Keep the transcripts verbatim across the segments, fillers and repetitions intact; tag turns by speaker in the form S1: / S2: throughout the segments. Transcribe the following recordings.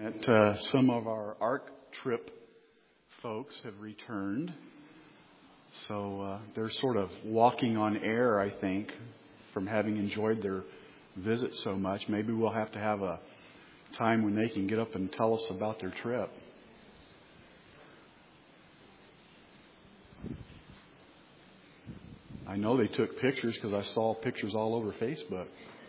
S1: That uh, some of our ARC trip folks have returned. So uh, they're sort of walking on air, I think, from having enjoyed their visit so much. Maybe we'll have to have a time when they can get up and tell us about their trip. I know they took pictures because I saw pictures all over Facebook.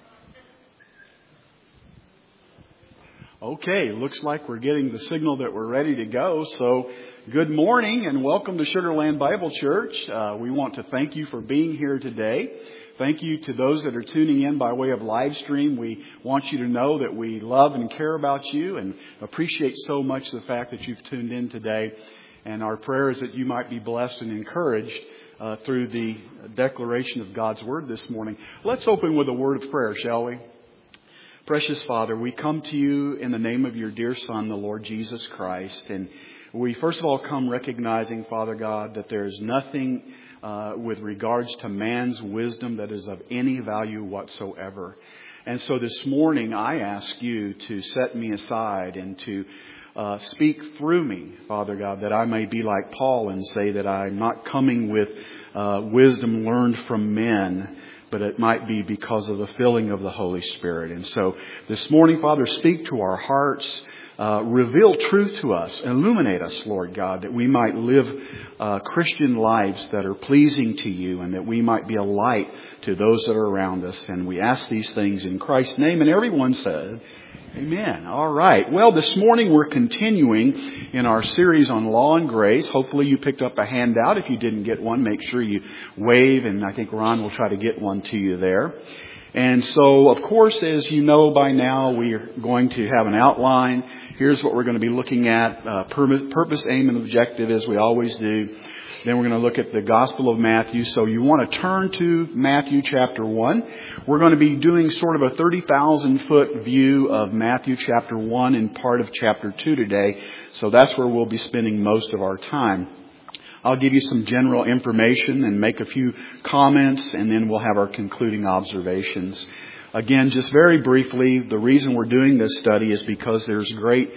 S1: Okay, looks like we're getting the signal that we're ready to go. So good morning and welcome to Sugar Land Bible Church. Uh, we want to thank you for being here today. Thank you to those that are tuning in by way of live stream. We want you to know that we love and care about you and appreciate so much the fact that you've tuned in today. And our prayer is that you might be blessed and encouraged uh, through the declaration of God's Word this morning. Let's open with a word of prayer, shall we? Precious Father, we come to you in the name of your dear Son, the Lord Jesus Christ. And we first of all come recognizing, Father God, that there is nothing uh, with regards to man's wisdom that is of any value whatsoever. And so this morning I ask you to set me aside and to uh, speak through me, Father God, that I may be like Paul and say that I'm not coming with uh, wisdom learned from men, but it might be because of the filling of the Holy Spirit. And so this morning, Father, speak to our hearts, uh, reveal truth to us, illuminate us, Lord God, that we might live uh, Christian lives that are pleasing to you and that we might be a light to those that are around us. And we ask these things in Christ's name. And everyone said, amen. All right. Well, this morning we're continuing in our series on law and grace. Hopefully you picked up a handout. If you didn't get one, make sure you wave, and I think Ron will try to get one to you there. And so, of course, as you know by now, we are going to have an outline. Here's what we're going to be looking at. Uh, purpose, aim, and objective, as we always do. Then we're going to look at the Gospel of Matthew. So you want to turn to Matthew chapter one. We're going to be doing sort of a thirty thousand foot view of Matthew chapter one and part of chapter two today. So that's where we'll be spending most of our time. I'll give you some general information and make a few comments, and then we'll have our concluding observations. Again, just very briefly, the reason we're doing this study is because there's great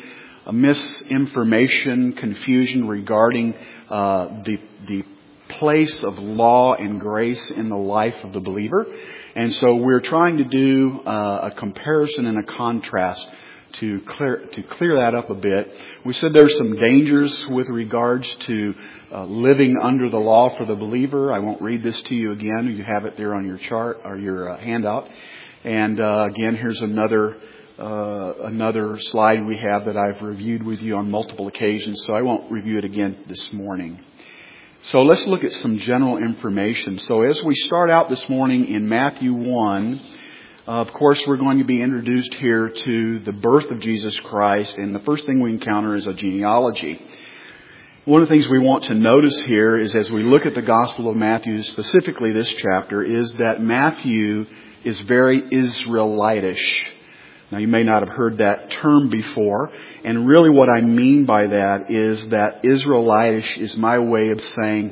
S1: misinformation, confusion regarding uh, the the place of law and grace in the life of the believer. And so we're trying to do uh, a comparison and a contrast to clear to clear that up a bit. We said there's some dangers with regards to uh, living under the law for the believer. I won't read this to you again. You have it there on your chart or your uh, handout. And uh, again, here's another uh, another slide we have that I've reviewed with you on multiple occasions, so I won't review it again this morning. So let's look at some general information. So as we start out this morning in Matthew one, uh, of course, we're going to be introduced here to the birth of Jesus Christ, and the first thing we encounter is a genealogy. One of the things we want to notice here is as we look at the Gospel of Matthew, specifically this chapter, is that Matthew is very Israelitish. Now, you may not have heard that term before, and really what I mean by that is that Israelitish is my way of saying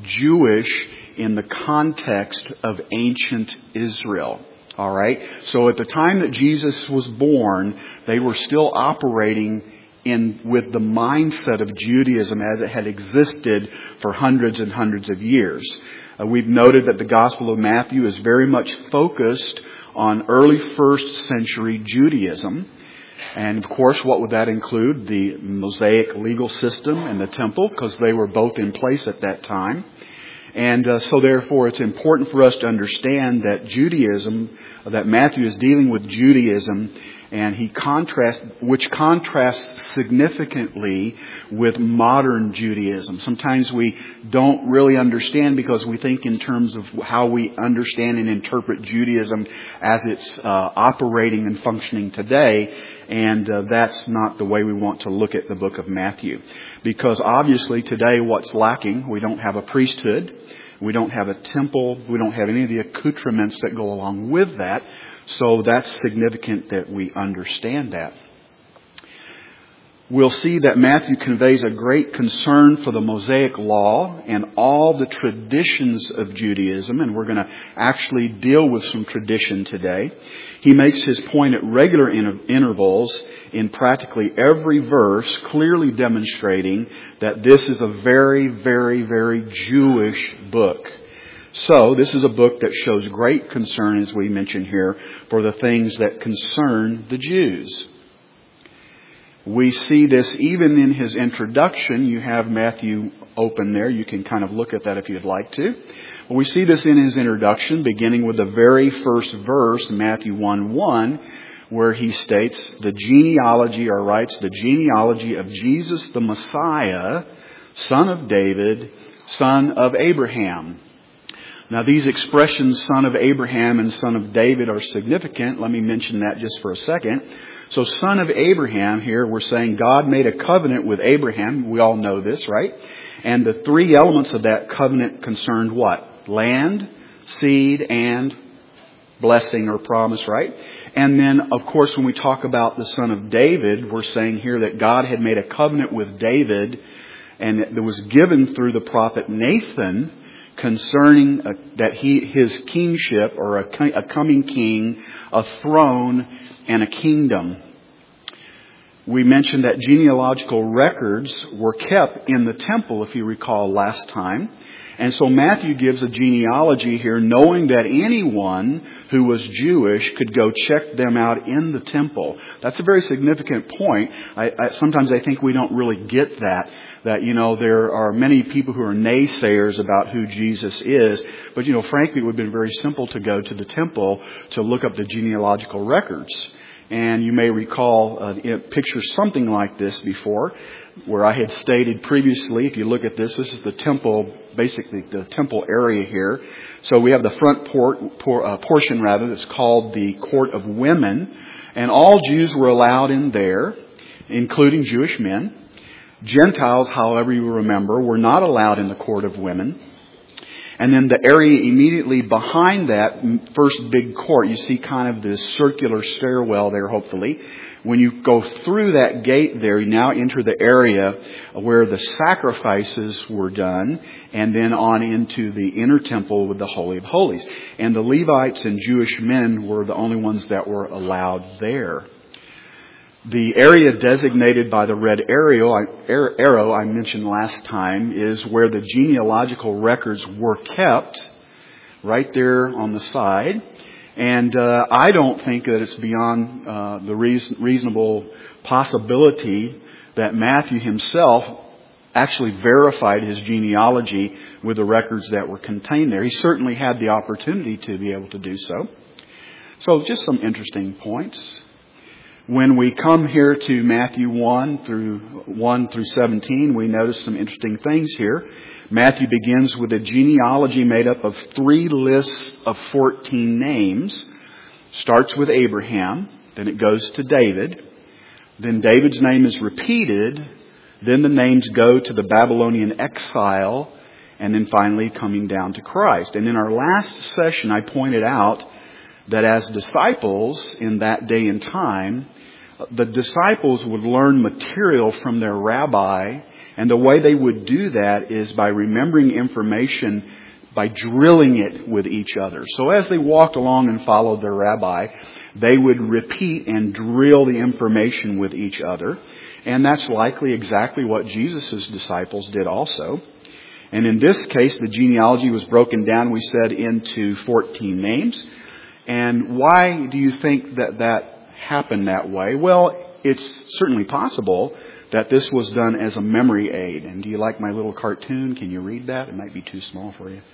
S1: Jewish in the context of ancient Israel. All right? So at the time that Jesus was born, they were still operating in with the mindset of Judaism as it had existed for hundreds and hundreds of years. Uh, we've noted that the Gospel of Matthew is very much focused on early first century Judaism. And of course, what would that include? The Mosaic legal system and the temple, because they were both in place at that time. And uh, so therefore, it's important for us to understand that Judaism, that Matthew is dealing with Judaism, and he contrasts, which contrasts significantly with modern Judaism. Sometimes we don't really understand because we think in terms of how we understand and interpret Judaism as it's uh, operating and functioning today. And uh, that's not the way we want to look at the book of Matthew. Because obviously today what's lacking, we don't have a priesthood, we don't have a temple, we don't have any of the accoutrements that go along with that. So that's significant that we understand that. we'll see that Matthew conveys a great concern for the Mosaic law and all the traditions of Judaism, and we're going to actually deal with some tradition today. He makes his point at regular inter- intervals in practically every verse, clearly demonstrating that this is a very, very, very Jewish book. So, this is a book that shows great concern, as we mentioned here, for the things that concern the Jews. We see this even in his introduction. You have Matthew open there. You can kind of look at that if you'd like to. Well, we see this in his introduction, beginning with the very first verse, Matthew one one, where he states the genealogy, or writes, the genealogy of Jesus the Messiah, son of David, son of Abraham. Now, these expressions, son of Abraham and son of David, are significant. Let me mention that just for a second. So, son of Abraham here, we're saying God made a covenant with Abraham. We all know this, right? And the three elements of that covenant concerned what? Land, seed, and blessing or promise, right? And then, of course, when we talk about the son of David, we're saying here that God had made a covenant with David, and it was given through the prophet Nathan, concerning uh, that he his kingship, or a, a coming king, a throne, and a kingdom. We mentioned that genealogical records were kept in the temple, if you recall last time. And so Matthew gives a genealogy here, knowing that anyone who was Jewish could go check them out in the temple. That's a very significant point. I, I, sometimes I think we don't really get that. That, you know, there are many people who are naysayers about who Jesus is. But, you know, frankly, it would have been very simple to go to the temple to look up the genealogical records. And you may recall uh, a picture something like this before, where I had stated previously, if you look at this, this is the temple, basically the temple area here. So we have the front port, por, uh, portion, rather, that's called the Court of Women. And all Jews were allowed in there, including Jewish men. Gentiles, however you remember, were not allowed in the Court of Women. And then the area immediately behind that first big court, you see kind of this circular stairwell there, hopefully. When you go through that gate there, you now enter the area where the sacrifices were done, and then on into the inner temple with the Holy of Holies. And the Levites and Jewish men were the only ones that were allowed there. The area designated by the red arrow, arrow I mentioned last time is where the genealogical records were kept, right there on the side. And uh, I don't think that it's beyond uh, the reason, reasonable possibility that Matthew himself actually verified his genealogy with the records that were contained there. He certainly had the opportunity to be able to do so. So just some interesting points. When we come here to Matthew one through one through seventeen, we notice some interesting things here. Matthew begins with a genealogy made up of three lists of fourteen names. Starts with Abraham, then it goes to David. Then David's name is repeated. Then the names go to the Babylonian exile, and then finally coming down to Christ. And in our last session, I pointed out that as disciples in that day and time, the disciples would learn material from their rabbi, and the way they would do that is by remembering information, by drilling it with each other. So as they walked along and followed their rabbi, they would repeat and drill the information with each other. And that's likely exactly what Jesus' disciples did also. And in this case, the genealogy was broken down, we said, into fourteen names. And why do you think that that happened that way? Well, it's certainly possible that this was done as a memory aid. And do you like my little cartoon? Can you read that? It might be too small for you.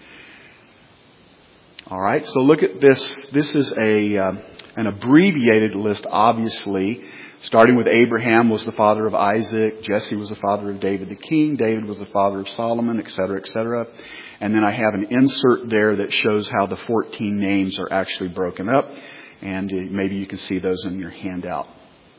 S1: All right, so look at this. This is a uh, an abbreviated list, obviously. Starting with Abraham was the father of Isaac. Jesse was the father of David the king. David was the father of Solomon, et cetera, et cetera. And then I have an insert there that shows how the fourteen names are actually broken up. And maybe you can see those in your handout.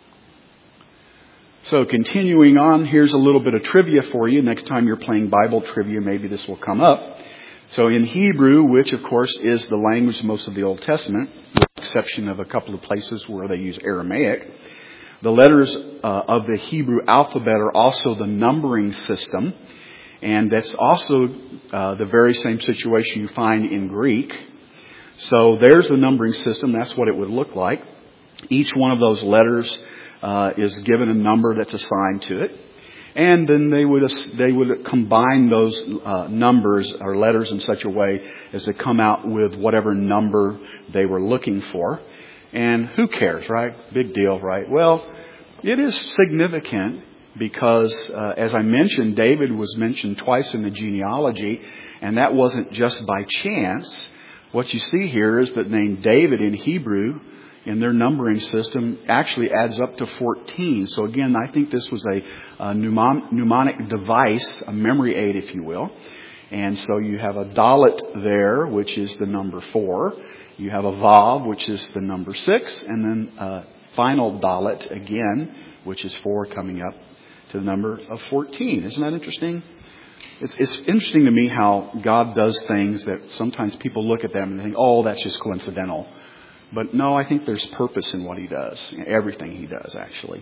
S1: So continuing on, here's a little bit of trivia for you. Next time you're playing Bible trivia, maybe this will come up. So in Hebrew, which of course is the language of most of the Old Testament, with the exception of a couple of places where they use Aramaic, The letters uh, of the Hebrew alphabet are also the numbering system. And that's also uh, the very same situation you find in Greek. So there's the numbering system. That's what it would look like. Each one of those letters uh, is given a number that's assigned to it. And then they would they would combine those uh, numbers or letters in such a way as to come out with whatever number they were looking for. And who cares, right? Big deal, right? Well, it is significant because, uh, as I mentioned, David was mentioned twice in the genealogy, and that wasn't just by chance. What you see here is that the name David in Hebrew, in their numbering system, actually adds up to fourteen. So again, I think this was a, a mnemonic device, a memory aid, if you will. And so you have a dalet there, which is the number four. You have a vav, which is the number six. And then a final dalet again, which is four, coming up to the number of fourteen. Isn't that interesting? It's, it's interesting to me how God does things that sometimes people look at them and think, oh, that's just coincidental. But no, I think there's purpose in what He does, everything He does, actually.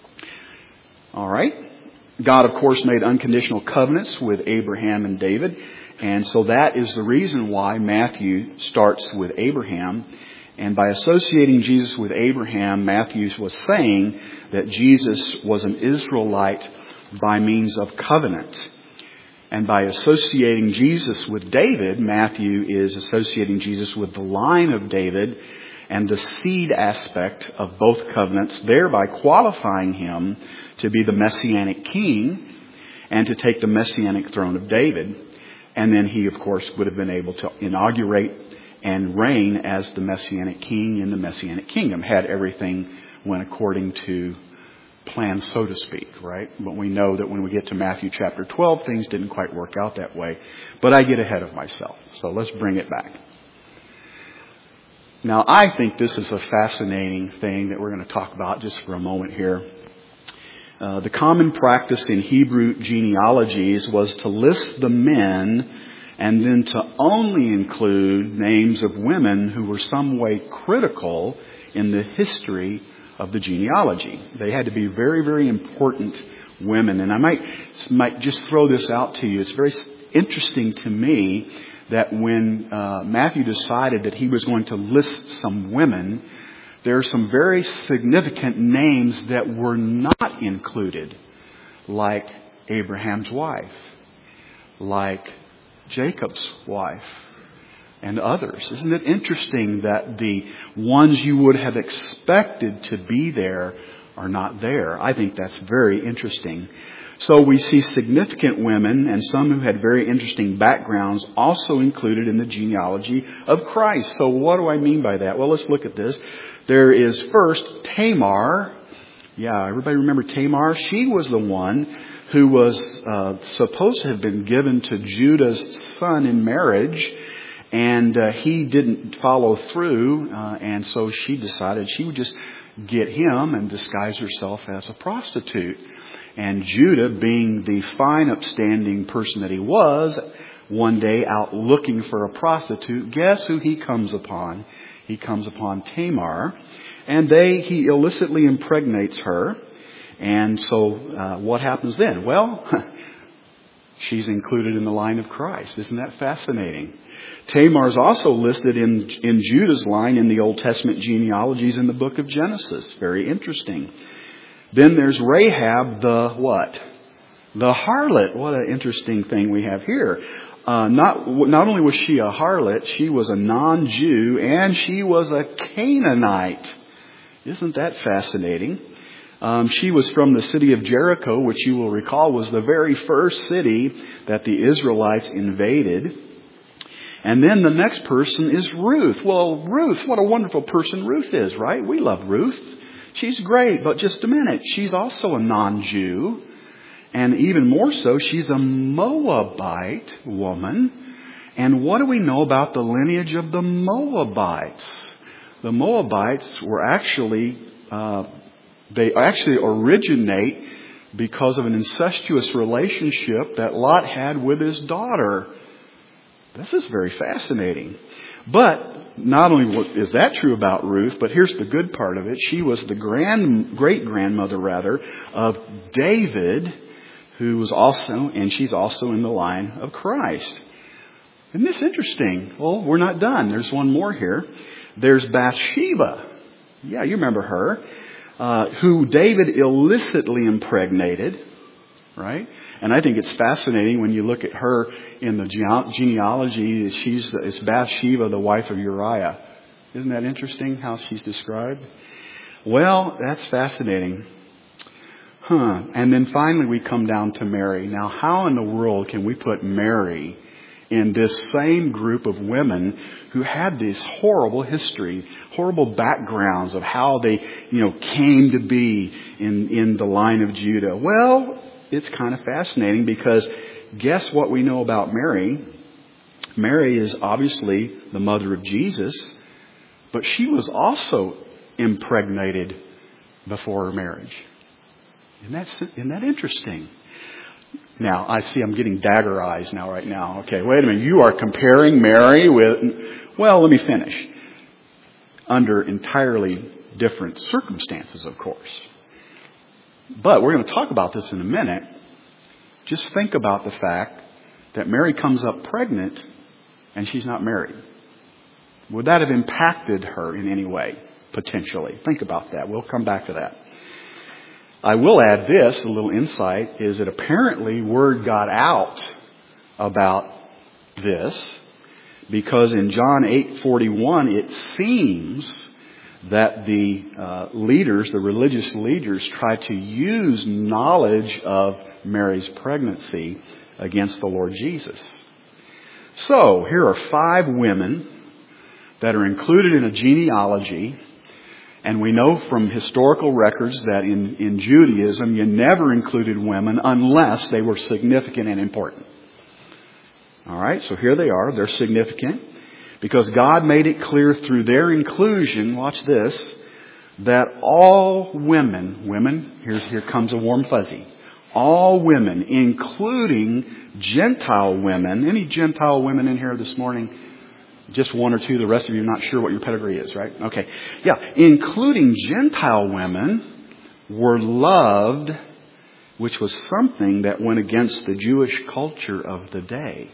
S1: All right. God, of course, made unconditional covenants with Abraham and David. And so that is the reason why Matthew starts with Abraham. And by associating Jesus with Abraham, Matthew was saying that Jesus was an Israelite by means of covenant. And by associating Jesus with David, Matthew is associating Jesus with the line of David and the seed aspect of both covenants, thereby qualifying him to be the Messianic king and to take the Messianic throne of David. And then he, of course, would have been able to inaugurate and reign as the Messianic king in the Messianic kingdom, had everything went according to plan, so to speak, right? But we know that when we get to Matthew chapter twelve, things didn't quite work out that way. But I get ahead of myself, so let's bring it back. Now, I think this is a fascinating thing that we're going to talk about just for a moment here. Uh, the common practice in Hebrew genealogies was to list the men and then to only include names of women who were some way critical in the history of the genealogy. They had to be very, very important women. And I might, might just throw this out to you. It's very interesting to me that when uh, Matthew decided that he was going to list some women, there are some very significant names that were not included, like Abraham's wife, like Jacob's wife, and others. Isn't it interesting that the ones you would have expected to be there are not there? I think that's very interesting. So we see significant women and some who had very interesting backgrounds also included in the genealogy of Christ. So what do I mean by that? Well, let's look at this. There is first Tamar. Yeah, everybody remember Tamar? She was the one who was uh, supposed to have been given to Judah's son in marriage. And uh, he didn't follow through. Uh, and so she decided she would just get him and disguise herself as a prostitute. And Judah, being the fine, upstanding person that he was, one day out looking for a prostitute, guess who he comes upon? He comes upon Tamar. And they, he illicitly impregnates her. And so uh, what happens then? Well, she's included in the line of Christ. Isn't that fascinating? Tamar is also listed in, in Judah's line in the Old Testament genealogies in the book of Genesis. Very interesting. Then there's Rahab, the what? The harlot. What an interesting thing we have here. Uh, not, not only was she a harlot, she was a non-Jew and she was a Canaanite. Isn't that fascinating? Um, she was from the city of Jericho, which you will recall was the very first city that the Israelites invaded. And then the next person is Ruth. Well, Ruth, what a wonderful person Ruth is, right? We love Ruth. She's great, but just a minute. She's also a non-Jew. And even more so, she's a Moabite woman. And what do we know about the lineage of the Moabites? The Moabites were actually, uh, they actually originate because of an incestuous relationship that Lot had with his daughter. This is very fascinating. But not only is that true about Ruth, but here's the good part of it. She was the grand, great-grandmother, rather, of David, who was also, and she's also in the line of Christ. Isn't this interesting? Well, we're not done. There's one more here. There's Bathsheba. Yeah, you remember her. Uh, who David illicitly impregnated, right? And I think it's fascinating when you look at her in the gene- genealogy. She's it's Bathsheba, the wife of Uriah. Isn't that interesting how she's described? Well, that's fascinating. Huh. And then finally we come down to Mary. Now, how in the world can we put Mary in this same group of women who had this horrible history, horrible backgrounds of how they, you know, came to be in, in the line of Judah? Well, it's kind of fascinating because guess what we know about Mary? Mary is obviously the mother of Jesus, but she was also impregnated before her marriage. Isn't that, isn't that interesting? Now, I see I'm getting dagger eyes now, right now. Okay, wait a minute. You are comparing Mary with, well, let me finish. Under entirely different circumstances, of course. But we're going to talk about this in a minute. Just think about the fact that Mary comes up pregnant and she's not married. Would that have impacted her in any way, potentially? Think about that. We'll come back to that. I will add this, a little insight, is that apparently word got out about this because in John eight forty-one it seems that the uh, leaders, the religious leaders, tried to use knowledge of Mary's pregnancy against the Lord Jesus. So here are five women that are included in a genealogy. And we know from historical records that in, in Judaism, you never included women unless they were significant and important. All right, so here they are. They're significant because God made it clear through their inclusion, watch this, that all women, women, here's, here comes a warm fuzzy, all women, including Gentile women. Any Gentile women in here this morning? Just one or two. The rest of you are not sure what your pedigree is, right? Okay. Yeah. Including Gentile women were loved, which was something that went against the Jewish culture of the day.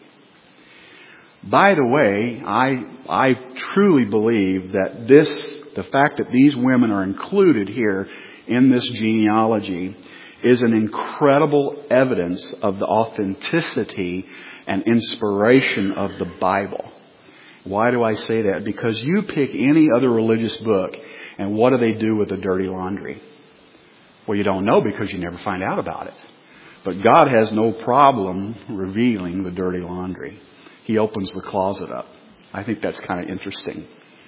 S1: By the way, I, I truly believe that this, the fact that these women are included here in this genealogy is an incredible evidence of the authenticity and inspiration of the Bible. Why do I say that? Because you pick any other religious book, and what do they do with the dirty laundry? Well, you don't know because you never find out about it. But God has no problem revealing the dirty laundry. He opens the closet up. I think that's kind of interesting.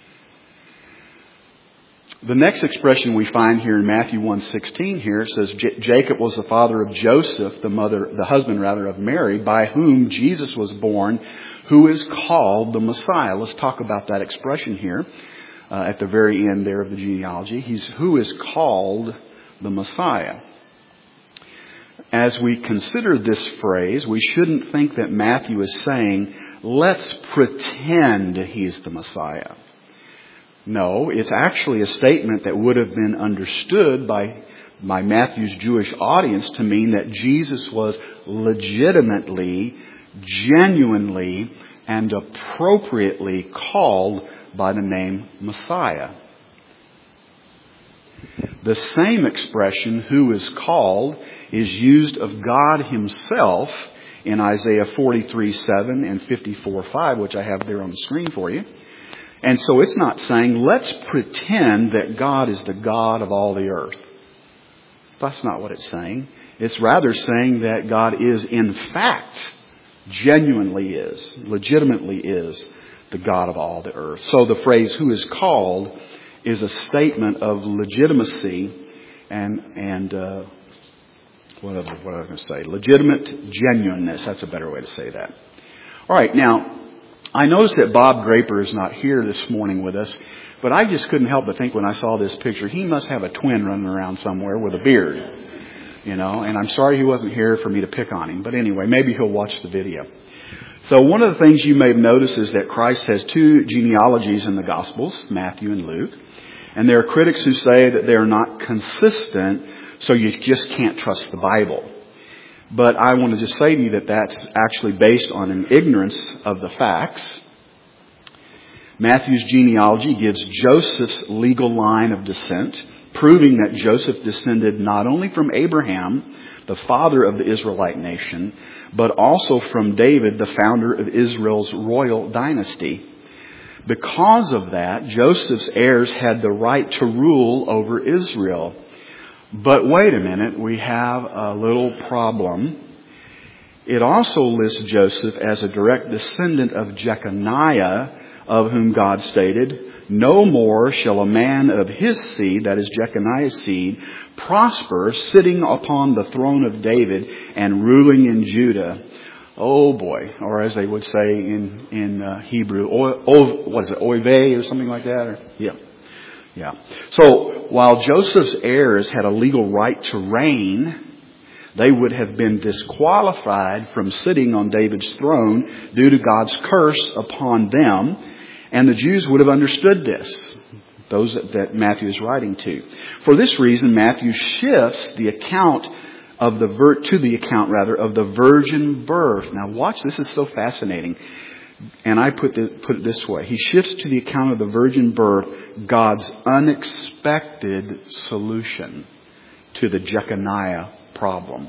S1: The next expression we find here in Matthew one sixteen here says J- Jacob was the father of Joseph, the mother, the husband rather of Mary, by whom Jesus was born, who is called the Messiah. Let's talk about that expression here uh, at the very end there of the genealogy. He's who is called the Messiah. As we consider this phrase, we shouldn't think that Matthew is saying, let's pretend he's the Messiah. No, it's actually a statement that would have been understood by, by Matthew's Jewish audience to mean that Jesus was legitimately, genuinely, and appropriately called by the name Messiah. The same expression, who is called, is used of God Himself in Isaiah forty-three seven and fifty-four five, which I have there on the screen for you. And so it's not saying, let's pretend that God is the God of all the earth. That's not what it's saying. It's rather saying that God is, in fact, genuinely is, legitimately is the God of all the earth. So the phrase, who is called, is a statement of legitimacy and, and uh, what, what was I going to say? Legitimate genuineness. That's a better way to say that. All right, now, I noticed that Bob Draper is not here this morning with us, but I just couldn't help but think when I saw this picture, he must have a twin running around somewhere with a beard, you know, and I'm sorry he wasn't here for me to pick on him. But anyway, maybe he'll watch the video. So one of the things you may have noticed is that Christ has two genealogies in the Gospels, Matthew and Luke. And there are critics who say that they are not consistent, so you just can't trust the Bible. But I want to just say to you that that's actually based on an ignorance of the facts. Matthew's genealogy gives Joseph's legal line of descent, proving that Joseph descended not only from Abraham, the father of the Israelite nation, but also from David, the founder of Israel's royal dynasty. Because of that, Joseph's heirs had the right to rule over Israel. But wait a minute, we have a little problem. It also lists Joseph as a direct descendant of Jeconiah, of whom God stated, "No more shall a man of his seed," that is Jeconiah's seed, "prosper, sitting upon the throne of David and ruling in Judah." Oh boy, or as they would say in in uh, Hebrew, o, o, what is it, oive or something like that? Or, yeah, yeah. So while Joseph's heirs had a legal right to reign, they would have been disqualified from sitting on David's throne due to God's curse upon them, and the Jews would have understood this. Those that, that Matthew is writing to. For this reason, Matthew shifts the account of the vir- to the account rather of the virgin birth. Now, watch. This is so fascinating, and I put the, put it this way: he shifts to the account of the virgin birth, God's unexpected solution to the Jeconiah problem.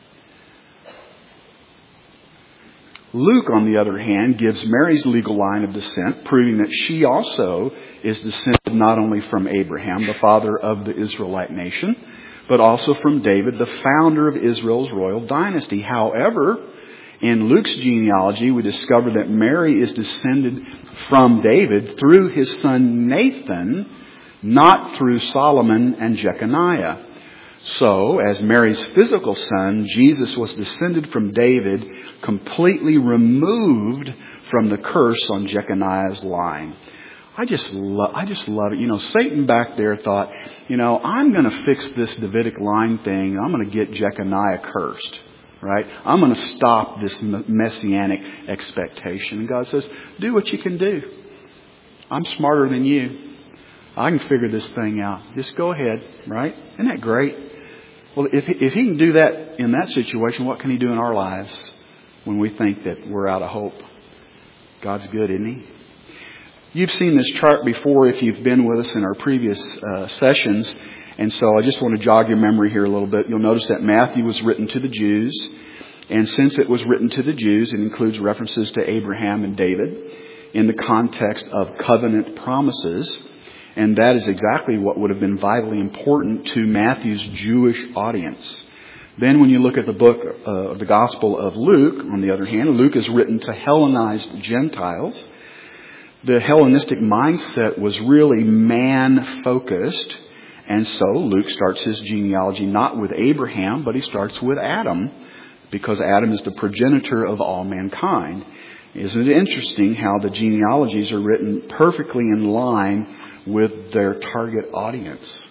S1: Luke, on the other hand, gives Mary's legal line of descent, proving that she also is descended not only from Abraham, the father of the Israelite nation, but also from David, the founder of Israel's royal dynasty. However, in Luke's genealogy, we discover that Mary is descended from David through his son Nathan, not through Solomon and Jeconiah. So, as Mary's physical son, Jesus was descended from David, completely removed from the curse on Jeconiah's line. I just love, I just love it. You know, Satan back there thought, you know, I'm going to fix this Davidic line thing. I'm going to get Jeconiah cursed, right? I'm going to stop this messianic expectation. And God says, do what you can do. I'm smarter than you. I can figure this thing out. Just go ahead, right? Isn't that great? Well, if if he can do that in that situation, what can he do in our lives when we think that we're out of hope? God's good, isn't he? You've seen this chart before if you've been with us in our previous uh, sessions. And so I just want to jog your memory here a little bit. You'll notice that Matthew was written to the Jews. And since it was written to the Jews, it includes references to Abraham and David in the context of covenant promises. And that is exactly what would have been vitally important to Matthew's Jewish audience. Then when you look at the book uh, of the Gospel of Luke, on the other hand, Luke is written to Hellenized Gentiles. The Hellenistic mindset was really man-focused. And so Luke starts his genealogy not with Abraham, but he starts with Adam, because Adam is the progenitor of all mankind. Isn't it interesting how the genealogies are written perfectly in line with their target audience?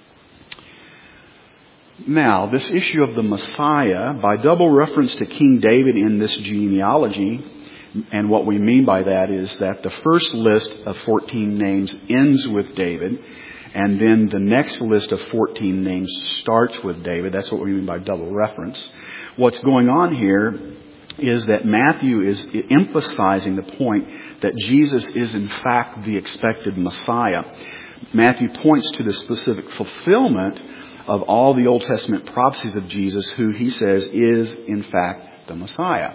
S1: Now, this issue of the Messiah, by double reference to King David in this genealogy, and what we mean by that is that the first list of fourteen names ends with David, and then the next list of fourteen names starts with David. That's what we mean by double reference. What's going on here is that Matthew is emphasizing the point that Jesus is in fact the expected Messiah. Matthew points to the specific fulfillment of all the Old Testament prophecies of Jesus, who he says is in fact the Messiah.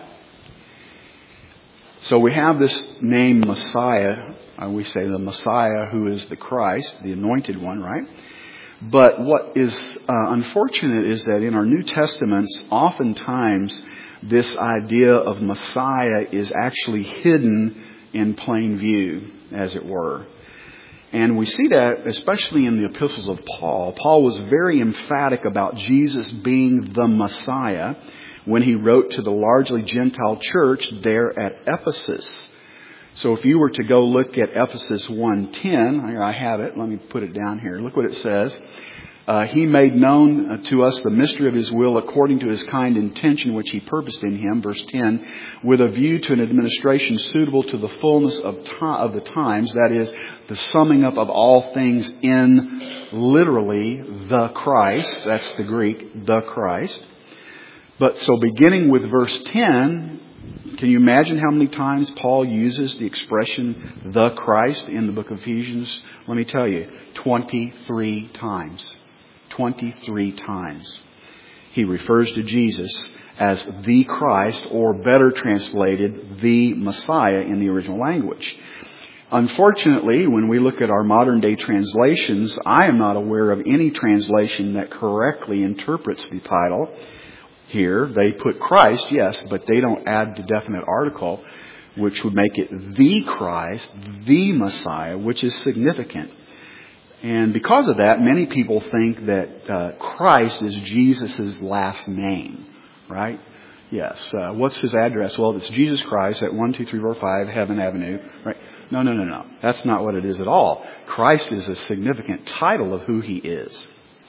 S1: So we have this name Messiah. Uh, we say the Messiah, who is the Christ, the anointed one, right? But what is uh, unfortunate is that in our New Testaments, oftentimes this idea of Messiah is actually hidden in plain view, as it were. And we see that especially in the epistles of Paul. Paul was very emphatic about Jesus being the Messiah when he wrote to the largely Gentile church there at Ephesus. So if you were to go look at Ephesus one ten, here I have it. Let me put it down here. Look what it says. Uh, he made known to us the mystery of His will according to His kind intention which He purposed in Him, verse ten, with a view to an administration suitable to the fullness of, time, of the times, that is, the summing up of all things in literally the Christ. That's the Greek, the Christ. But so beginning with verse ten, can you imagine how many times Paul uses the expression the Christ in the book of Ephesians? Let me tell you, twenty-three times. twenty-three times. He refers to Jesus as the Christ, or better translated, the Messiah in the original language. Unfortunately, when we look at our modern day translations, I am not aware of any translation that correctly interprets the title. Here, they put Christ, yes, but they don't add the definite article, which would make it the Christ, the Messiah, which is significant. And because of that, many people think that uh, Christ is Jesus' last name, right? Yes. Uh, what's His address? Well, it's Jesus Christ at one two three four five Heaven Avenue, right? No, no, no, no. That's not what it is at all. Christ is a significant title of who He is.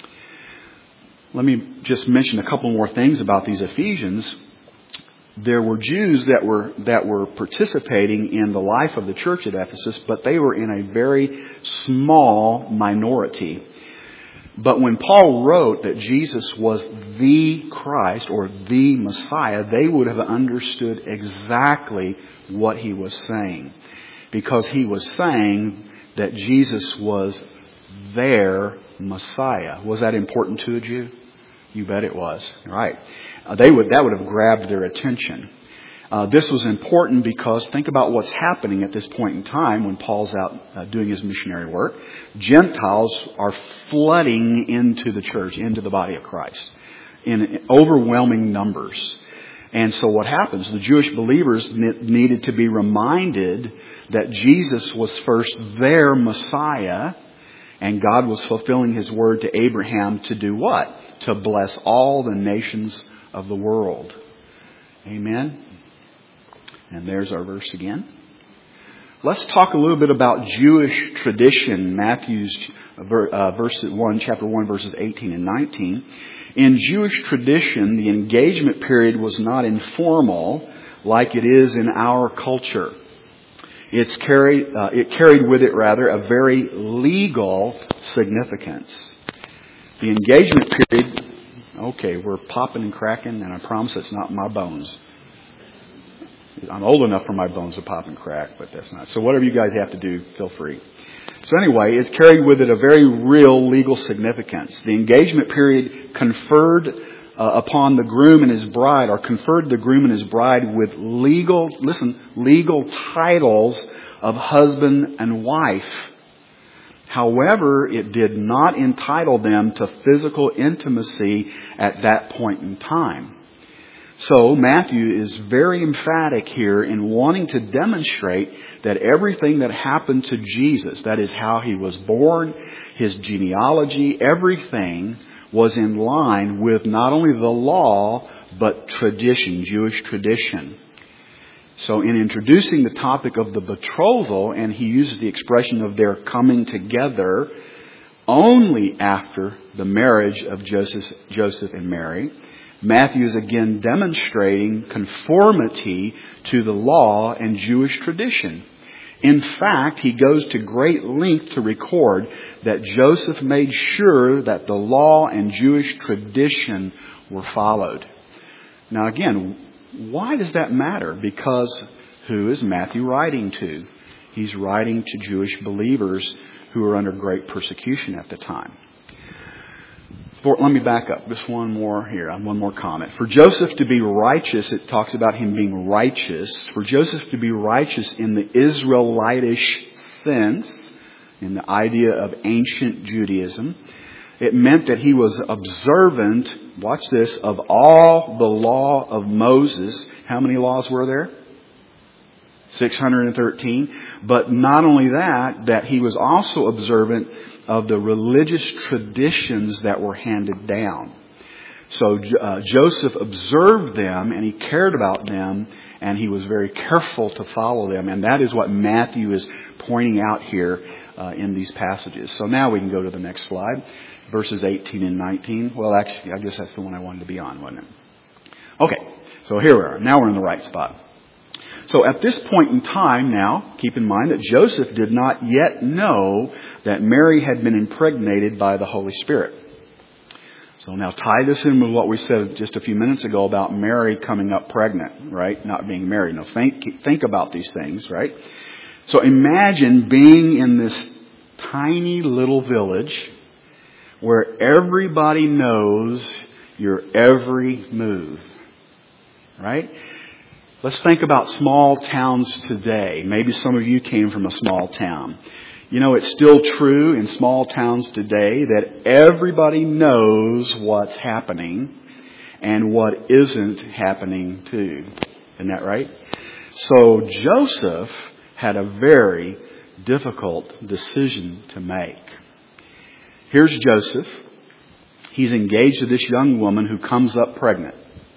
S1: Let me just mention a couple more things about these Ephesians. There were Jews that were that were participating in the life of the church at Ephesus, but they were in a very small minority. But when Paul wrote that Jesus was the Christ or the Messiah, they would have understood exactly what he was saying. Because he was saying that Jesus was their Messiah. Was that important to a Jew? You bet it was. Right. Uh, they would that would have grabbed their attention. Uh, this was important because think about what's happening at this point in time when Paul's out uh, doing his missionary work. Gentiles are flooding into the church, into the body of Christ, in overwhelming numbers. And so what happens? The Jewish believers needed to be reminded that Jesus was first their Messiah, and God was fulfilling His word to Abraham to do what? To bless all the nations of the world. Amen. And there's our verse again. Let's talk a little bit about Jewish tradition. Matthew's uh, verse one, chapter one, verses eighteen and nineteen. In Jewish tradition, the engagement period was not informal like it is in our culture. It's carried, uh, it carried with it, rather, a very legal significance. The engagement period, okay, we're popping and cracking, and I promise it's not my bones. I'm old enough for my bones to pop and crack, but that's not. So whatever you guys have to do, feel free. So anyway, it's carried with it a very real legal significance. The engagement period conferred uh, upon the groom and his bride, or conferred the groom and his bride with legal, listen, legal titles of husband and wife. However, it did not entitle them to physical intimacy at that point in time. So Matthew is very emphatic here in wanting to demonstrate that everything that happened to Jesus, that is how He was born, His genealogy, everything was in line with not only the law, but tradition, Jewish tradition. So in introducing the topic of the betrothal, and he uses the expression of their coming together only after the marriage of Joseph, Joseph and Mary, Matthew is again demonstrating conformity to the law and Jewish tradition. In fact, he goes to great length to record that Joseph made sure that the law and Jewish tradition were followed. Now again, why does that matter? Because who is Matthew writing to? He's writing to Jewish believers who were under great persecution at the time. For, let me back up. Just one more here, one more comment. For Joseph to be righteous, it talks about him being righteous. For Joseph to be righteous in the Israelitish sense, in the idea of ancient Judaism, it meant that he was observant, watch this, of all the law of Moses. How many laws were there? six hundred thirteen. But not only that, that he was also observant of the religious traditions that were handed down. So uh, Joseph observed them, and he cared about them, and he was very careful to follow them. And that is what Matthew is pointing out here uh, in these passages. So now we can go to the next slide. verses eighteen and nineteen. Well, actually, I guess that's the one I wanted to be on, wasn't it? Okay, so here we are. Now we're in the right spot. So at this point in time now, keep in mind that Joseph did not yet know that Mary had been impregnated by the Holy Spirit. So now tie this in with what we said just a few minutes ago about Mary coming up pregnant, right? Not being married. Now think, think about these things, right? So imagine being in this tiny little village where everybody knows your every move, right? Let's think about small towns today. Maybe some of you came from a small town. You know, it's still true in small towns today that everybody knows what's happening and what isn't happening too. Isn't that right? So Joseph had a very difficult decision to make. Here's Joseph. He's engaged to this young woman who comes up pregnant.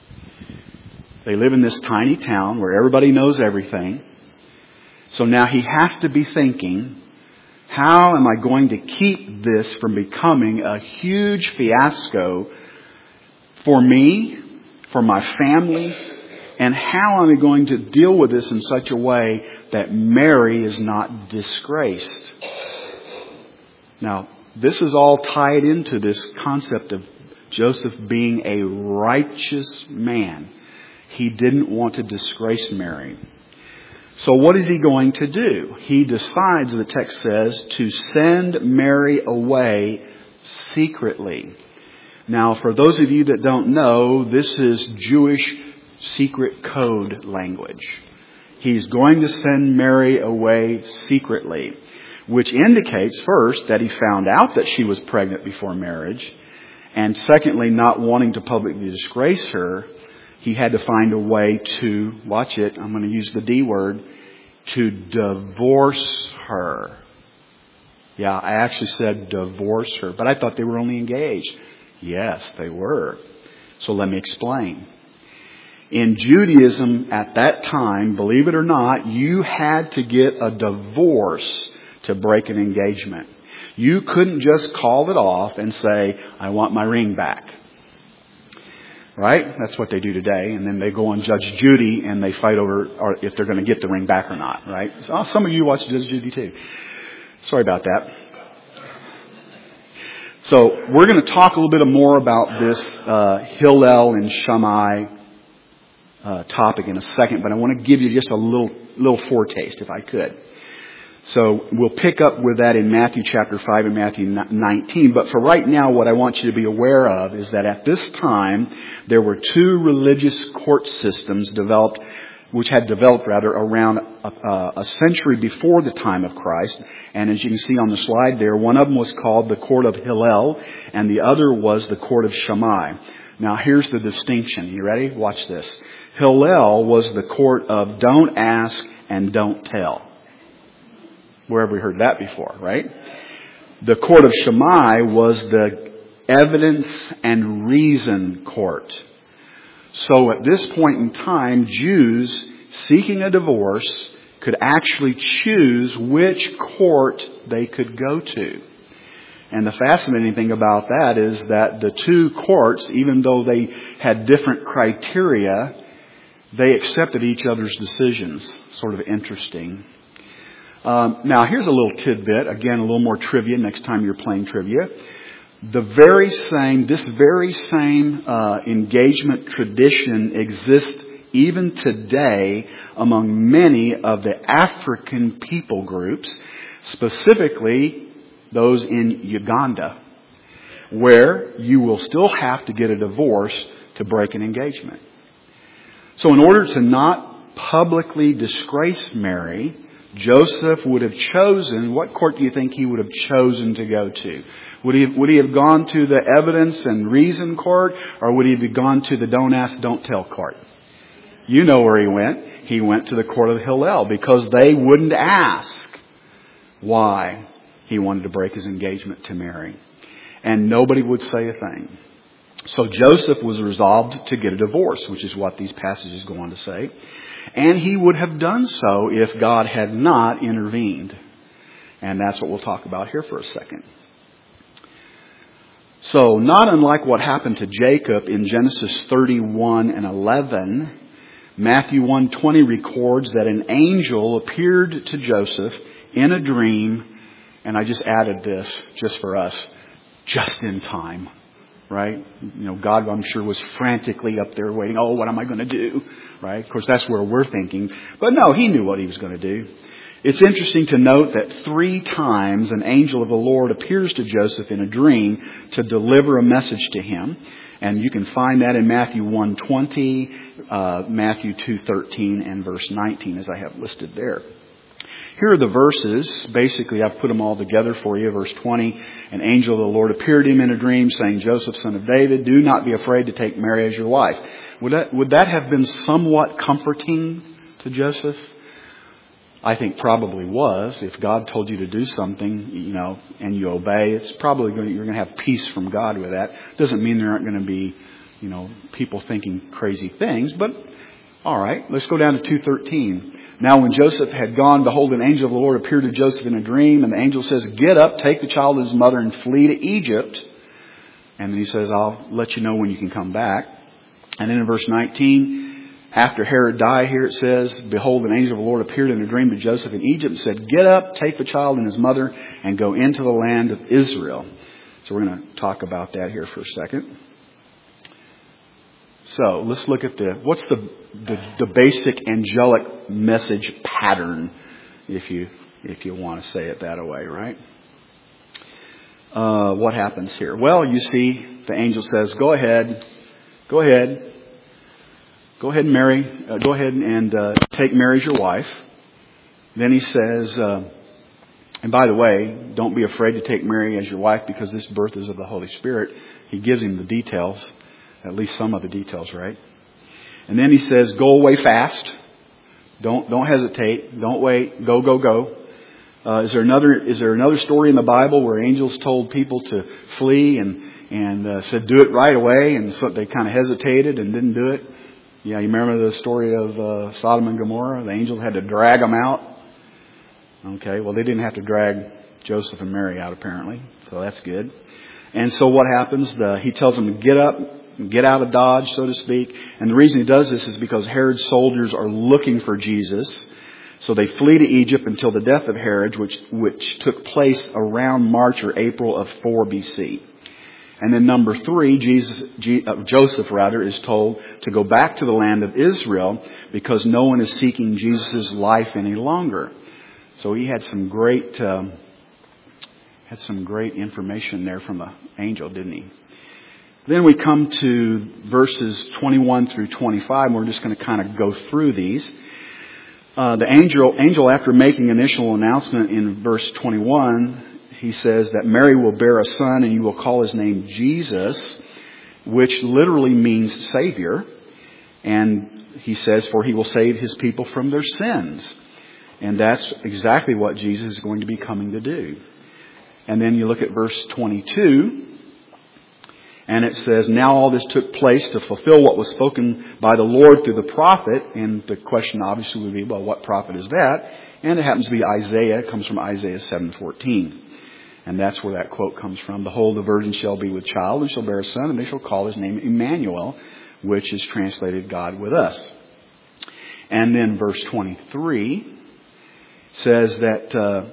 S1: They live in this tiny town where everybody knows everything. So now he has to be thinking, how am I going to keep this from becoming a huge fiasco for me, for my family, and how am I going to deal with this in such a way that Mary is not disgraced? Now, this is all tied into this concept of Joseph being a righteous man. He didn't want to disgrace Mary. So what is he going to do? He decides, the text says, to send Mary away secretly. Now, for those of you that don't know, this is Jewish secret code language. He's going to send Mary away secretly, which indicates, first, that he found out that she was pregnant before marriage, and secondly, not wanting to publicly disgrace her, he had to find a way to, watch it, I'm going to use the D word, to divorce her. Yeah, I actually said divorce her, but I thought they were only engaged. Yes, they were. So let me explain. In Judaism at that time, believe it or not, you had to get a divorce to break an engagement. You couldn't just call it off and say, I want my ring back. Right? That's what they do today. And then they go on Judge Judy and they fight over or if they're going to get the ring back or not. Right? So some of you watch Judge Judy too. Sorry about that. So we're going to talk a little bit more about this uh, Hillel and Shammai uh, topic in a second, but I want to give you just a little little foretaste, if I could. So we'll pick up with that in Matthew chapter five and Matthew nineteen. But for right now, what I want you to be aware of is that at this time, there were two religious court systems developed, which had developed rather around a, a century before the time of Christ. And as you can see on the slide there, one of them was called the court of Hillel, and the other was the court of Shammai. Now here's the distinction. You ready? Watch this. Hillel was the court of don't ask and don't tell. Where have we heard that before, right? The court of Shammai was the evidence and reason court. So at this point in time, Jews seeking a divorce could actually choose which court they could go to. And the fascinating thing about that is that the two courts, even though they had different criteria, they accepted each other's decisions. Sort of interesting. Um, now, here's a little tidbit. Again, a little more trivia next time you're playing trivia. The very same, this very same uh, engagement tradition exists even today among many of the African people groups, specifically those in Uganda, where you will still have to get a divorce to break an engagement. So in order to not publicly disgrace Mary, Joseph would have chosen, what court do you think he would have chosen to go to? Would he, would he have gone to the evidence and reason court, or would he have gone to the don't ask, don't tell court? You know where he went. He went to the court of Hillel because they wouldn't ask why he wanted to break his engagement to Mary. And nobody would say a thing. So Joseph was resolved to get a divorce, which is what these passages go on to say. And he would have done so if God had not intervened. And that's what we'll talk about here for a second. So, not unlike what happened to Jacob in Genesis thirty-one and eleven, Matthew one twenty records that an angel appeared to Joseph in a dream, and I just added this just for us, just in time, right? You know, God, I'm sure, was frantically up there waiting, oh, what am I going to do, right? Of course, that's where we're thinking. But no, he knew what he was going to do. It's interesting to note that three times an angel of the Lord appears to Joseph in a dream to deliver a message to him. And you can find that in Matthew one twenty, uh, Matthew two thirteen, and verse nineteen, as I have listed there. Here are the verses. Basically, I've put them all together for you. Verse twenty, an angel of the Lord appeared to him in a dream, saying, Joseph, son of David, do not be afraid to take Mary as your wife. Would that, would that have been somewhat comforting to Joseph? I think probably was. If God told you to do something, you know, and you obey, it's probably going to, you're going to have peace from God with that. Doesn't mean there aren't going to be, you know, people thinking crazy things, but all right, let's go down to two thirteen. Now when Joseph had gone, behold, an angel of the Lord appeared to Joseph in a dream, and the angel says, get up, take the child and his mother, and flee to Egypt. And then he says, I'll let you know when you can come back. And then in verse nineteen, after Herod died, here it says, behold, an angel of the Lord appeared in a dream to Joseph in Egypt and said, get up, take the child and his mother, and go into the land of Israel. So we're going to talk about that here for a second. So let's look at the, what's the, the, the basic angelic message pattern, if you, if you want to say it that way, right? Uh, what happens here? Well, you see, the angel says, go ahead, go ahead. Go ahead and marry, uh, go ahead and uh, take Mary as your wife. Then he says, uh, and by the way, don't be afraid to take Mary as your wife because this birth is of the Holy Spirit. He gives him the details, at least some of the details, right? And then he says, go away fast. Don't don't hesitate. Don't wait. Go, go, go. Uh, is there another is there another story in the Bible where angels told people to flee and, and uh, said, do it right away, and so they kind of hesitated and didn't do it? Yeah, you remember the story of uh, Sodom and Gomorrah? The angels had to drag them out. Okay, well, they didn't have to drag Joseph and Mary out, apparently. So that's good. And so what happens? The, he tells them to get up, get out of Dodge, so to speak. And the reason he does this is because Herod's soldiers are looking for Jesus. So they flee to Egypt until the death of Herod, which, which took place around March or April of four B C. And then number three, Jesus, uh, Joseph rather, is told to go back to the land of Israel because no one is seeking Jesus' life any longer. So he had some great, um, had some great information there from the angel, didn't he? Then we come to verses twenty-one through twenty-five, and we're just going to kind of go through these. Uh, the angel, angel, after making initial announcement in verse twenty-one, he says that Mary will bear a son and you will call his name Jesus, which literally means Savior. And he says, for he will save his people from their sins. And that's exactly what Jesus is going to be coming to do. And then you look at verse twenty-two, and it says, now all this took place to fulfill what was spoken by the Lord through the prophet. And the question obviously would be, well, what prophet is that? And it happens to be Isaiah. It comes from Isaiah seven fourteen. And that's where that quote comes from. Behold, the virgin shall be with child and shall bear a son, and they shall call his name Emmanuel, which is translated God with us. And then verse twenty-three says that, uh,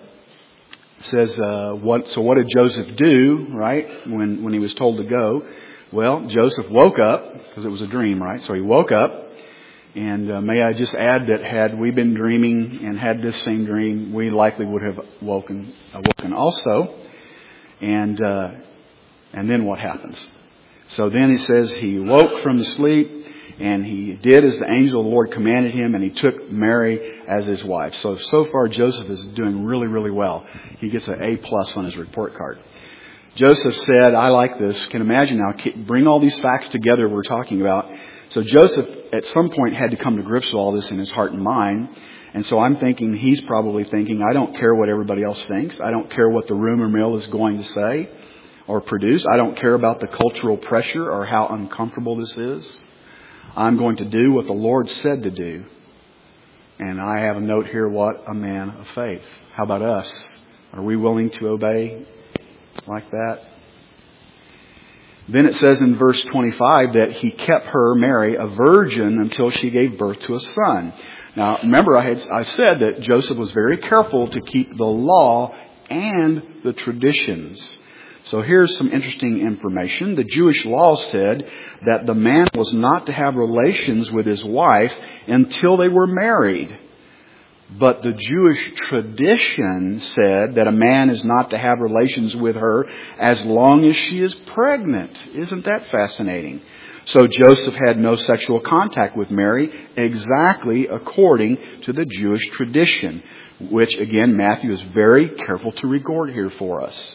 S1: says, uh, what, so what did Joseph do, right, when, when he was told to go? Well, Joseph woke up, because it was a dream, right? So he woke up. And uh, may I just add that had we been dreaming and had this same dream, we likely would have woken, awoken also. And uh, and then what happens? So then he says he woke from the sleep and he did as the angel of the Lord commanded him, and he took Mary as his wife. So, so far Joseph is doing really, really well. He gets an A plus on his report card. Joseph said, I like this. Can imagine now, bring all these facts together we're talking about. So Joseph at some point had to come to grips with all this in his heart and mind. And so I'm thinking he's probably thinking, I don't care what everybody else thinks. I don't care what the rumor mill is going to say or produce. I don't care about the cultural pressure or how uncomfortable this is. I'm going to do what the Lord said to do. And I have a note here, what a man of faith. How about us? Are we willing to obey like that? Then it says in verse twenty-five that he kept her, Mary, a virgin until she gave birth to a son. Now, remember, I had I said that Joseph was very careful to keep the law and the traditions. So here's some interesting information. The Jewish law said that the man was not to have relations with his wife until they were married. But the Jewish tradition said that a man is not to have relations with her as long as she is pregnant. Isn't that fascinating? So Joseph had no sexual contact with Mary exactly according to the Jewish tradition, which again Matthew is very careful to record here for us.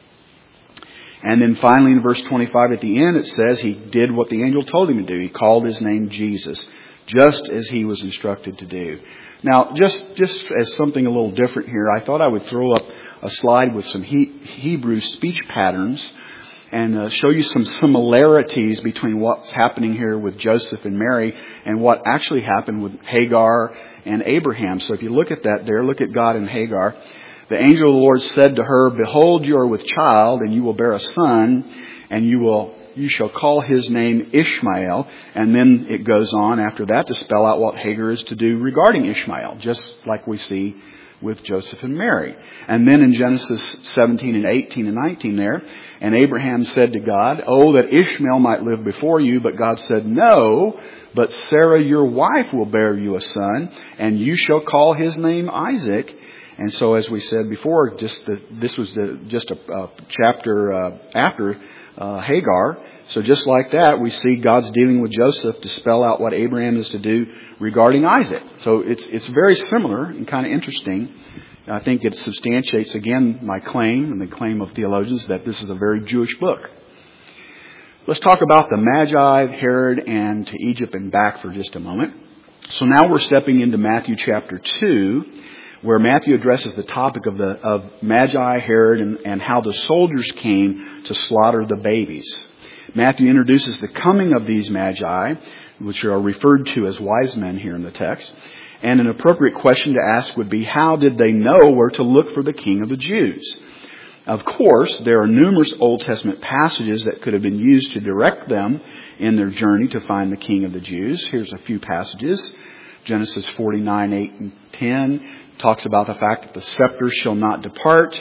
S1: And then finally in verse twenty-five at the end it says he did what the angel told him to do. He called his name Jesus, just as he was instructed to do. Now, just, just as something a little different here, I thought I would throw up a slide with some he, Hebrew speech patterns and uh, show you some similarities between what's happening here with Joseph and Mary and what actually happened with Hagar and Abraham. So if you look at that there, look at God and Hagar. The angel of the Lord said to her, "Behold, you are with child, and you will bear a son, and you will you shall call his name Ishmael." And then it goes on after that to spell out what Hagar is to do regarding Ishmael, just like we see with Joseph and Mary. And then in Genesis seventeen and eighteen and nineteen there, and Abraham said to God, "Oh, that Ishmael might live before you." But God said, "No, but Sarah your wife will bear you a son, and you shall call his name Isaac." And so, as we said before, just the, this was the, just a, a chapter uh, after uh, Hagar. So just like that, we see God's dealing with Joseph to spell out what Abraham is to do regarding Isaac. So it's it's very similar and kind of interesting. I think it substantiates again my claim and the claim of theologians that this is a very Jewish book. Let's talk about the Magi, Herod, and to Egypt and back for just a moment. So now we're stepping into Matthew chapter two, where Matthew addresses the topic of the of Magi, Herod, and, and how the soldiers came to slaughter the babies. Matthew introduces the coming of these Magi, which are referred to as wise men here in the text. And an appropriate question to ask would be, how did they know where to look for the King of the Jews? Of course, there are numerous Old Testament passages that could have been used to direct them in their journey to find the King of the Jews. Here's a few passages. Genesis forty-nine, eight and ten talks about the fact that the scepter shall not depart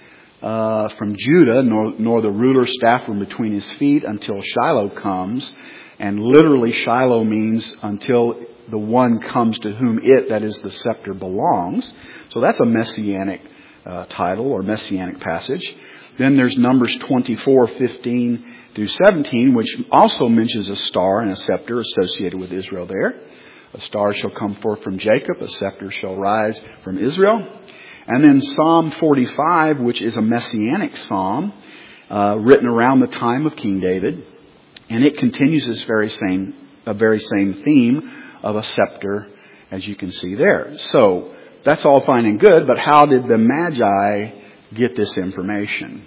S1: uh, from Judah, nor, nor the ruler's staff from between his feet until Shiloh comes. And literally Shiloh means until the one comes to whom it, that is the scepter, belongs. So that's a messianic uh, title or messianic passage. Then there's Numbers twenty-four, fifteen through seventeen, which also mentions a star and a scepter associated with Israel there. A star shall come forth from Jacob, a scepter shall rise from Israel. And then Psalm forty-five, which is a messianic psalm, uh, written around the time of King David. And it continues this very same, a very same theme of a scepter, as you can see there. So, that's all fine and good, but how did the Magi get this information?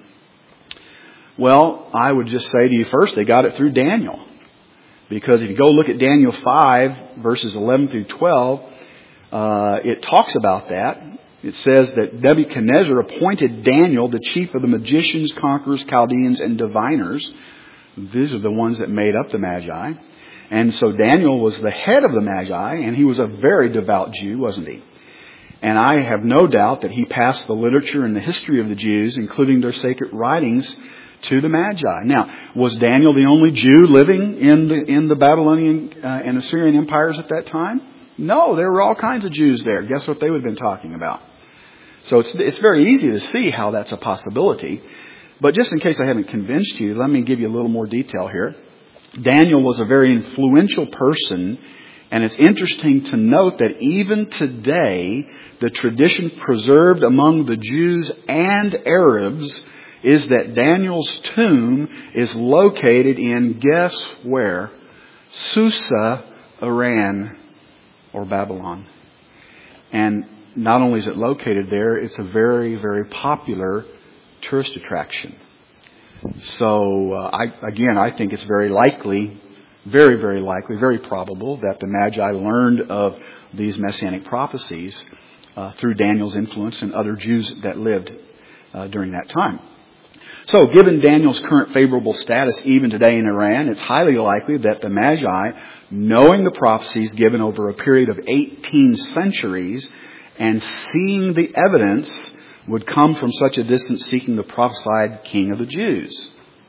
S1: Well, I would just say to you first, they got it through Daniel. Because if you go look at Daniel five, verses eleven through twelve, uh, it talks about that. It says that Nebuchadnezzar appointed Daniel the chief of the magicians, conquerors, Chaldeans, and diviners. These are the ones that made up the Magi. And so Daniel was the head of the Magi, and he was a very devout Jew, wasn't he? And I have no doubt that he passed the literature and the history of the Jews, including their sacred writings, to the Magi. Now, was Daniel the only Jew living in the in the Babylonian uh, and Assyrian empires at that time? No, there were all kinds of Jews there. Guess what they would have been talking about? So it's it's very easy to see how that's a possibility. But just in case I haven't convinced you, let me give you a little more detail here. Daniel was a very influential person, and it's interesting to note that even today, the tradition preserved among the Jews and Arabs is that Daniel's tomb is located in, guess where? Susa, Iran, or Babylon. And not only is it located there, it's a very, very popular tourist attraction. So, uh, I, again, I think it's very likely, very, very likely, very probable that the Magi learned of these messianic prophecies uh, through Daniel's influence and other Jews that lived uh, during that time. So, given Daniel's current favorable status even today in Iran, it's highly likely that the Magi, knowing the prophecies given over a period of eighteen centuries and seeing the evidence, would come from such a distance seeking the prophesied King of the Jews.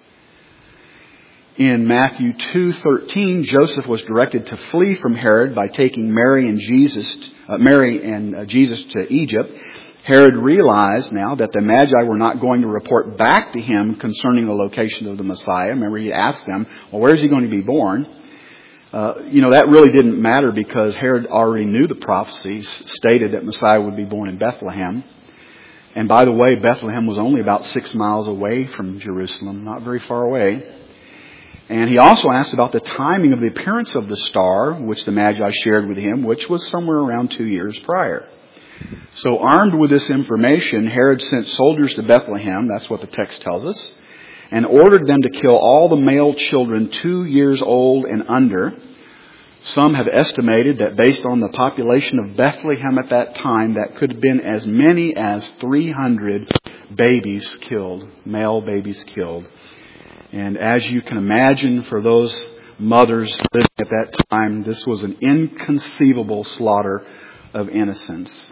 S1: In Matthew two thirteen, Joseph was directed to flee from Herod by taking Mary and Jesus, uh, Mary and uh, Jesus to Egypt. Herod realized now that the Magi were not going to report back to him concerning the location of the Messiah. Remember, he asked them, well, where is he going to be born? Uh, you know, that really didn't matter because Herod already knew the prophecies stated that Messiah would be born in Bethlehem. And by the way, Bethlehem was only about six miles away from Jerusalem, not very far away. And he also asked about the timing of the appearance of the star, which the Magi shared with him, which was somewhere around two years prior. So armed with this information, Herod sent soldiers to Bethlehem, that's what the text tells us, and ordered them to kill all the male children two years old and under. Some have estimated that based on the population of Bethlehem at that time, that could have been as many as three hundred babies killed, male babies killed. And as you can imagine, for those mothers living at that time, this was an inconceivable slaughter of innocents.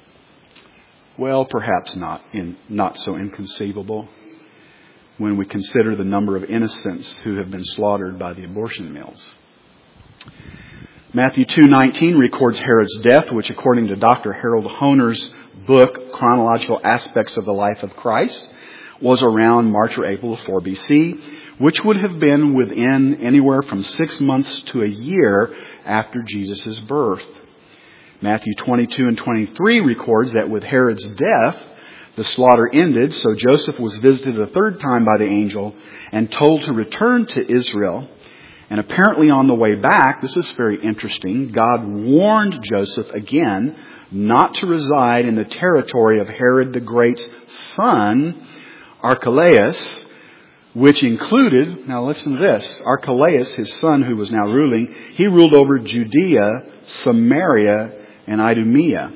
S1: Well, perhaps not in, not so inconceivable when we consider the number of innocents who have been slaughtered by the abortion mills. Matthew two nineteen records Herod's death, which according to Doctor Harold Honer's book, Chronological Aspects of the Life of Christ, was around March or April of four B C, which would have been within anywhere from six months to a year after Jesus' birth. Matthew twenty-two and twenty-three records that with Herod's death, the slaughter ended, so Joseph was visited a third time by the angel and told to return to Israel. And apparently on the way back, this is very interesting, God warned Joseph again not to reside in the territory of Herod the Great's son, Archelaus, which included, now listen to this, Archelaus, his son who was now ruling, he ruled over Judea, Samaria, and Idumea.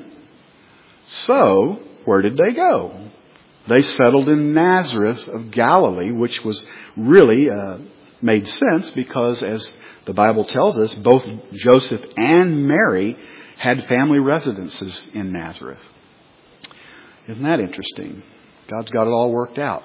S1: So, where did they go? They settled in Nazareth of Galilee, which was really uh, made sense because, as the Bible tells us, both Joseph and Mary had family residences in Nazareth. Isn't that interesting? God's got it all worked out.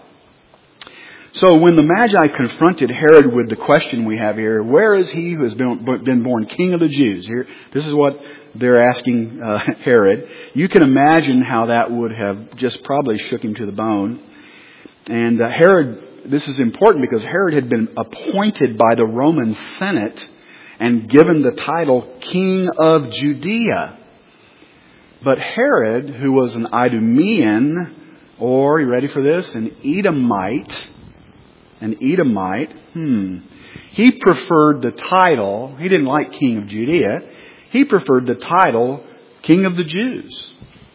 S1: So when the Magi confronted Herod with the question we have here, where is he who has been, been born King of the Jews? Here, this is what they're asking uh, Herod. You can imagine how that would have just probably shook him to the bone. And uh, Herod, this is important because Herod had been appointed by the Roman Senate and given the title King of Judea. But Herod, who was an Idumean, or, you ready for this, an Edomite, an Edomite, hmm, he preferred the title, he didn't like King of Judea, he preferred the title King of the Jews.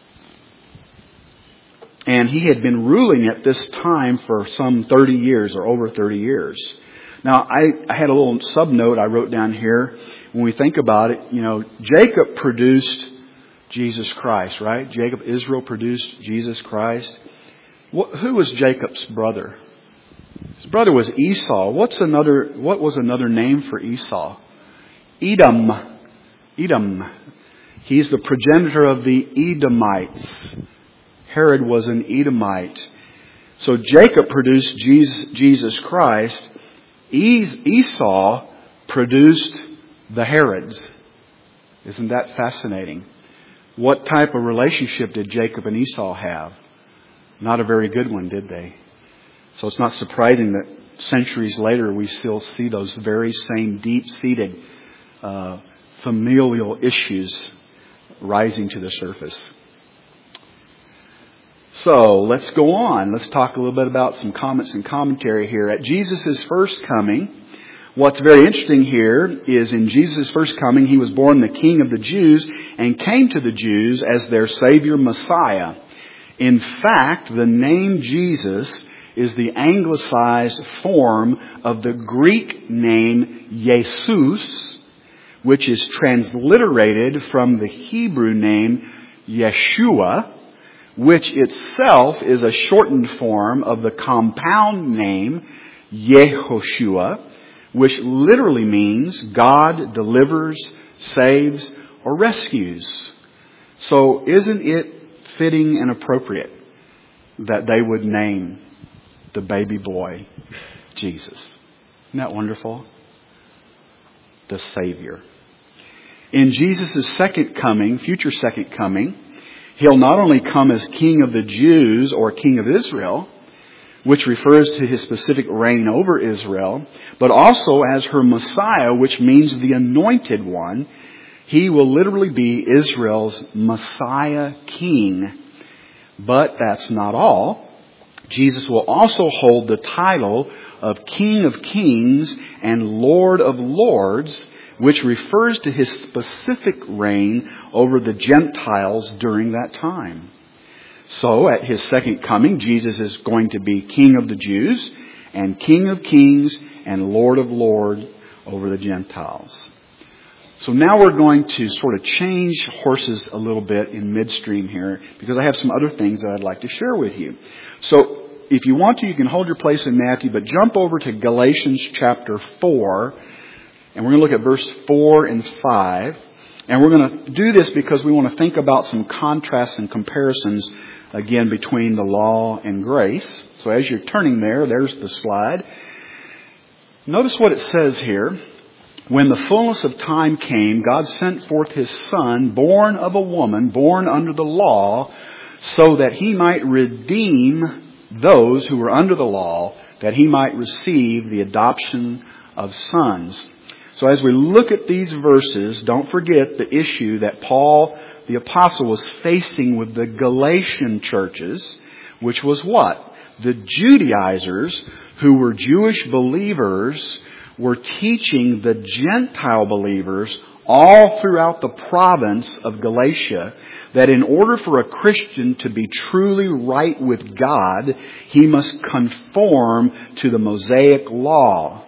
S1: And he had been ruling at this time for some thirty years or over thirty years. Now, I, I had a little subnote I wrote down here. When we think about it, you know, Jacob produced Jesus Christ, right? Jacob, Israel produced Jesus Christ. What, who was Jacob's brother? His brother was Esau. What's another, what was another name for Esau? Edom. Edom. He's the progenitor of the Edomites. Herod was an Edomite. So Jacob produced Jesus, Jesus Christ. Esau produced the Herods. Isn't that fascinating? What type of relationship did Jacob and Esau have? Not a very good one, did they? So it's not surprising that centuries later we still see those very same deep-seated uh, familial issues rising to the surface. So let's go on. Let's talk a little bit about some comments and commentary here. At Jesus' first coming, what's very interesting here is in Jesus' first coming, He was born the King of the Jews and came to the Jews as their Savior Messiah. In fact, the name Jesus is the anglicized form of the Greek name Jesus, which is transliterated from the Hebrew name Yeshua, which itself is a shortened form of the compound name Yehoshua, which literally means God delivers, saves, or rescues. So isn't it fitting and appropriate that they would name the baby boy Jesus? Isn't that wonderful? The Savior. In Jesus' second coming, future second coming, He'll not only come as King of the Jews or King of Israel, which refers to His specific reign over Israel, but also as her Messiah, which means the Anointed One. He will literally be Israel's Messiah King. But that's not all. Jesus will also hold the title of King of Kings and Lord of Lords, which refers to His specific reign over the Gentiles during that time. So at His second coming, Jesus is going to be King of the Jews and King of Kings and Lord of Lords over the Gentiles. So now we're going to sort of change horses a little bit in midstream here, because I have some other things that I'd like to share with you. So if you want to, you can hold your place in Matthew, but jump over to Galatians chapter four, and we're going to look at verse four and five. And we're going to do this because we want to think about some contrasts and comparisons, again, between the law and grace. So as you're turning there, there's the slide. Notice what it says here. When the fullness of time came, God sent forth His Son, born of a woman, born under the law, so that He might redeem those who were under the law, that He might receive the adoption of sons. So as we look at these verses, don't forget the issue that Paul, the apostle, was facing with the Galatian churches, which was what? The Judaizers, who were Jewish believers, were teaching the Gentile believers all throughout the province of Galatia that in order for a Christian to be truly right with God, he must conform to the Mosaic law.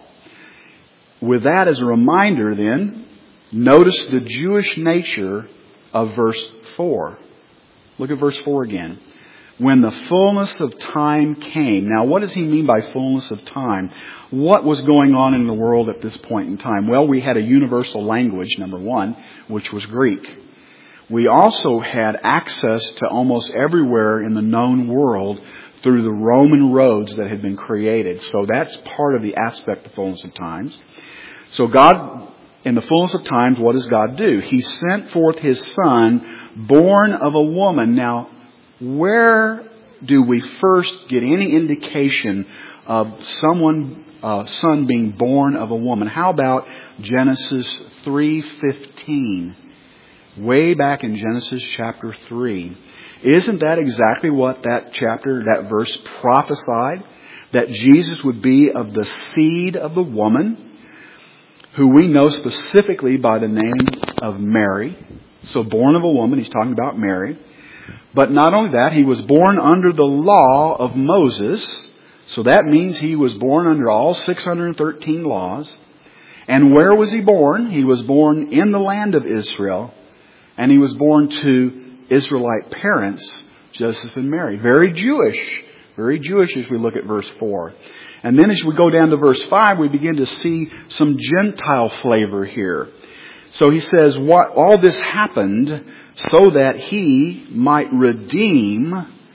S1: With that as a reminder then, notice the Jewish nature of verse four. Look at verse four again. When the fullness of time came. Now, what does he mean by fullness of time? What was going on in the world at this point in time? Well, we had a universal language, number one, which was Greek. We also had access to almost everywhere in the known world through the Roman roads that had been created. So that's part of the aspect of fullness of times. So God, in the fullness of times, what does God do? He sent forth His Son, born of a woman. Now, where do we first get any indication of someone, uh, son being born of a woman? How about Genesis three fifteen? Way back in Genesis chapter three. Isn't that exactly what that chapter, that verse prophesied? That Jesus would be of the seed of the woman, who we know specifically by the name of Mary. So born of a woman, he's talking about Mary. But not only that, he was born under the law of Moses. So that means he was born under all six hundred thirteen laws. And where was he born? He was born in the land of Israel. And he was born to Israelite parents, Joseph and Mary. Very Jewish. Very Jewish as we look at verse four. And then as we go down to verse five, we begin to see some Gentile flavor here. So he says, what, all this happened so that He might redeem,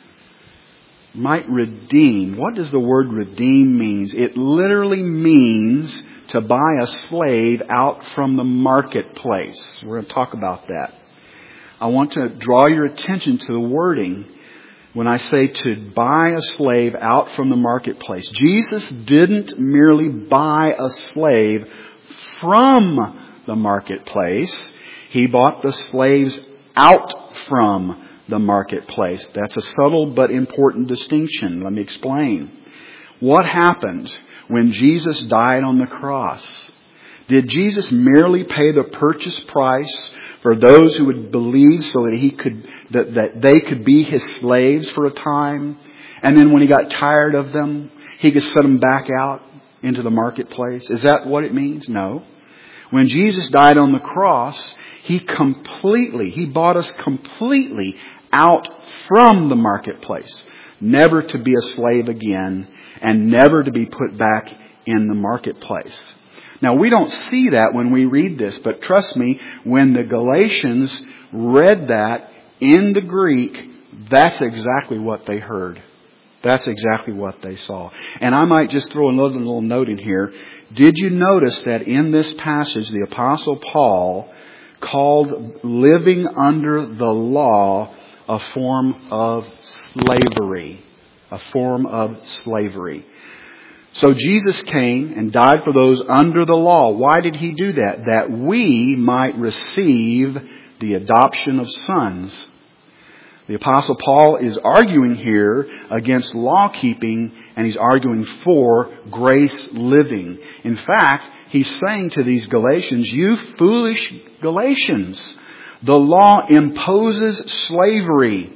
S1: might redeem. What does the word redeem mean? It literally means to buy a slave out from the marketplace. We're going to talk about that. I want to draw your attention to the wording when I say to buy a slave out from the marketplace. Jesus didn't merely buy a slave from the marketplace. He bought the slaves out from the marketplace. That's a subtle but important distinction. Let me explain. What happened when Jesus died on the cross? Did Jesus merely pay the purchase price for those who would believe so that he could, that, that they could be His slaves for a time? And then when He got tired of them, He could set them back out into the marketplace? Is that what it means? No. When Jesus died on the cross, He completely, He bought us completely out from the marketplace, never to be a slave again, and never to be put back in the marketplace. Now, we don't see that when we read this, but trust me, when the Galatians read that in the Greek, that's exactly what they heard. That's exactly what they saw. And I might just throw another little note in here. Did you notice that in this passage, the Apostle Paul called living under the law a form of slavery? A form of slavery. So Jesus came and died for those under the law. Why did He do that? That we might receive the adoption of sons. The Apostle Paul is arguing here against law keeping, and he's arguing for grace living. In fact, he's saying to these Galatians, you foolish Galatians, the law imposes slavery.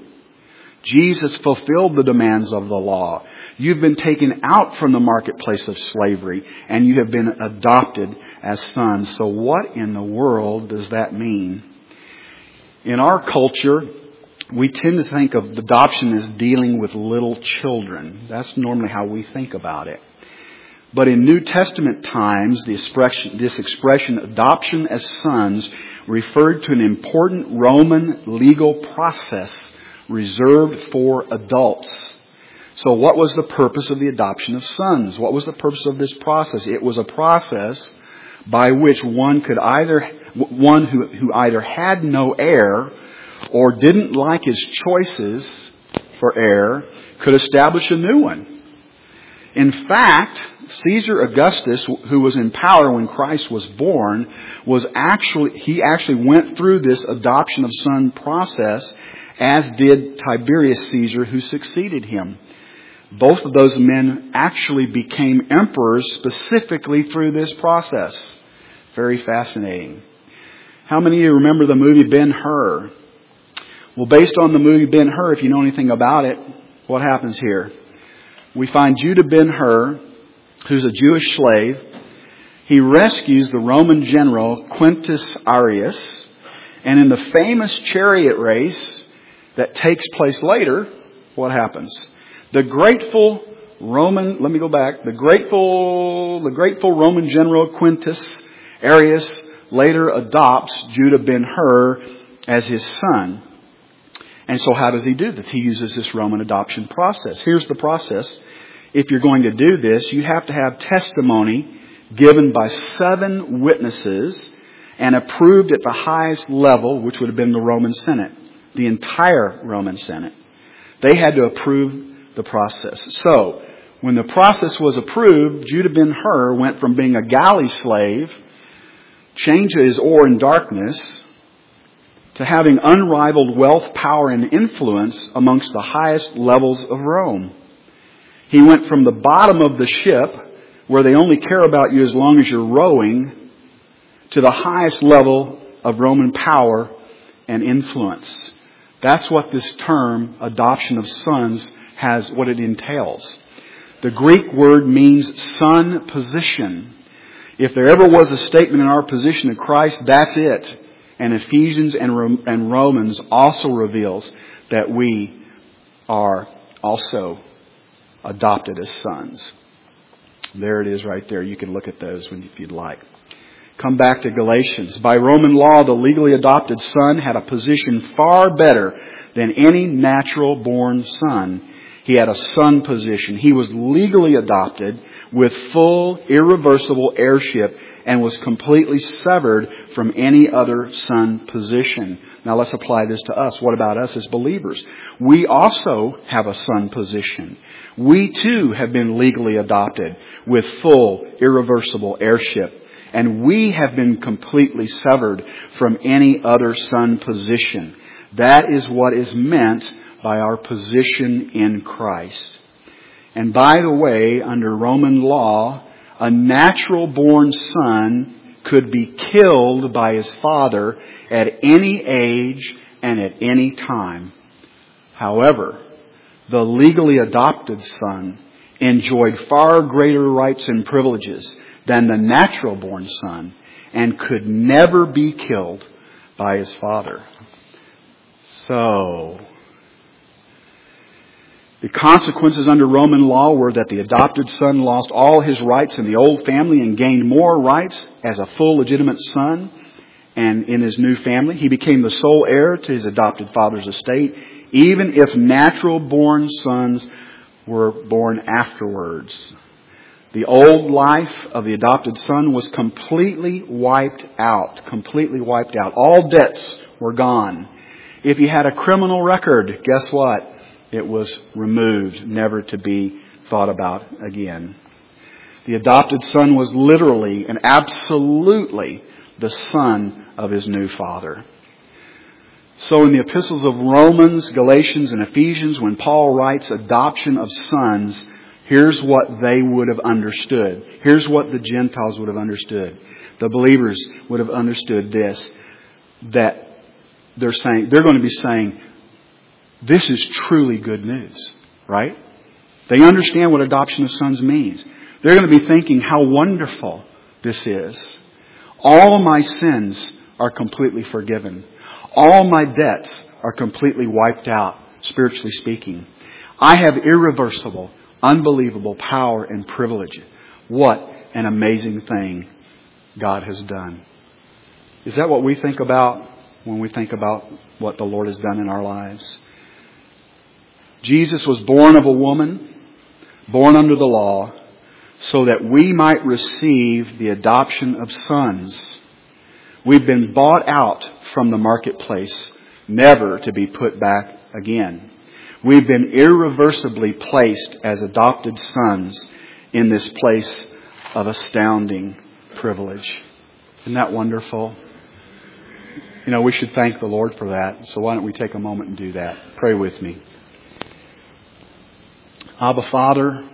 S1: Jesus fulfilled the demands of the law. You've been taken out from the marketplace of slavery, and you have been adopted as sons. So what in the world does that mean? In our culture, we tend to think of adoption as dealing with little children. That's normally how we think about it. But in New Testament times, the expression, this expression, adoption as sons, referred to an important Roman legal process reserved for adults. So what was the purpose of the adoption of sons? What was the purpose of this process? It was a process by which one could either, one who, who either had no heir or didn't like his choices for heir, could establish a new one. In fact, Caesar Augustus, who was in power when Christ was born, was actually, he actually went through this adoption of son process, as did Tiberius Caesar, who succeeded him. Both of those men actually became emperors specifically through this process. Very fascinating. How many of you remember the movie Ben-Hur? Well, based on the movie Ben-Hur, if you know anything about it, what happens here? We find Judah Ben-Hur, who's a Jewish slave. He rescues the Roman general Quintus Arrius. And in the famous chariot race that takes place later, what happens? The grateful Roman, let me go back, the grateful, the grateful Roman general Quintus Arrius later adopts Judah Ben-Hur as his son. And so how does he do this? He uses this Roman adoption process. Here's the process. If you're going to do this, you have to have testimony given by seven witnesses and approved at the highest level, which would have been the Roman Senate, the entire Roman Senate. They had to approve the process. So, when the process was approved, Judah Ben-Hur went from being a galley slave, chained to his oar in darkness, to having unrivaled wealth, power, and influence amongst the highest levels of Rome. He went from the bottom of the ship, where they only care about you as long as you're rowing, to the highest level of Roman power and influence. That's what this term, adoption of sons, has, what it entails. The Greek word means son position. If there ever was a statement in our position in Christ, that's it. And Ephesians and Romans also reveals that we are also adopted as sons. There it is right there. You can look at those if you'd like. Come back to Galatians. By Roman law, the legally adopted son had a position far better than any natural born son. He had a son position. He was legally adopted with full, irreversible heirship and was completely severed from any other son position. Now let's apply this to us. What about us as believers? We also have a son position. We too have been legally adopted with full, irreversible heirship. And we have been completely severed from any other son position. That is what is meant by our position in Christ. And by the way, under Roman law, a natural born son could be killed by his father at any age and at any time. However, the legally adopted son enjoyed far greater rights and privileges than the natural born son and could never be killed by his father. So, The consequences under Roman law were that the adopted son lost all his rights in the old family and gained more rights as a full legitimate son and in his new family. He became the sole heir to his adopted father's estate, even if natural-born sons were born afterwards. The old life of the adopted son was completely wiped out. Completely wiped out. All debts were gone. If he had a criminal record, guess what? It was removed, never to be thought about again. The adopted son was literally and absolutely the son of his new father. So in the epistles of Romans, Galatians, and Ephesians, when Paul writes adoption of sons, here's what they would have understood. Here's what the Gentiles would have understood. The believers would have understood this, that they're saying, they're going to be saying, this is truly good news, right? They understand what adoption of sons means. They're going to be thinking how wonderful this is. All my sins are completely forgiven. All my debts are completely wiped out, spiritually speaking. I have irreversible, unbelievable power and privilege. What an amazing thing God has done. Is that what we think about when we think about what the Lord has done in our lives? Jesus was born of a woman, born under the law, so that we might receive the adoption of sons. We've been bought out from the marketplace, never to be put back again. We've been irreversibly placed as adopted sons in this place of astounding privilege. Isn't that wonderful? You know, we should thank the Lord for that. So why don't we take a moment and do that? Pray with me. Abba, Father,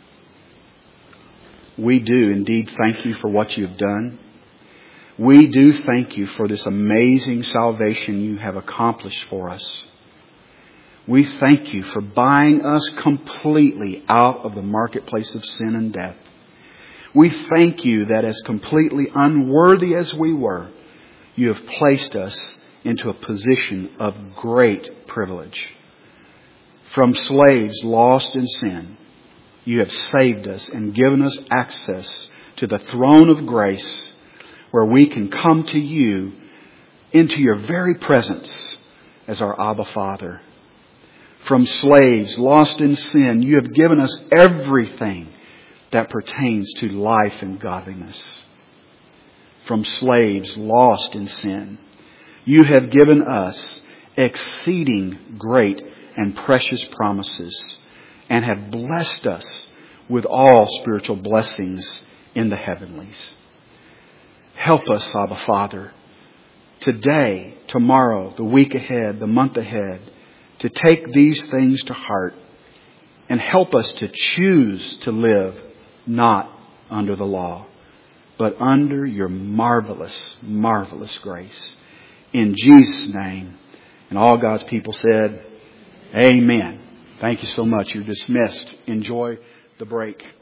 S1: we do indeed thank you for what you've done. We do thank you for this amazing salvation you have accomplished for us. We thank you for buying us completely out of the marketplace of sin and death. We thank you that as completely unworthy as we were, you have placed us into a position of great privilege. From slaves lost in sin, you have saved us and given us access to the throne of grace where we can come to you into your very presence as our Abba Father. From slaves lost in sin, you have given us everything that pertains to life and godliness. From slaves lost in sin, you have given us exceeding great and precious promises and have blessed us with all spiritual blessings in the heavenlies. Help us, Abba Father, today, tomorrow, the week ahead, the month ahead, to take these things to heart and help us to choose to live not under the law, but under your marvelous, marvelous grace. In Jesus' name. And all God's people said, amen. Thank you so much. You're dismissed. Enjoy the break.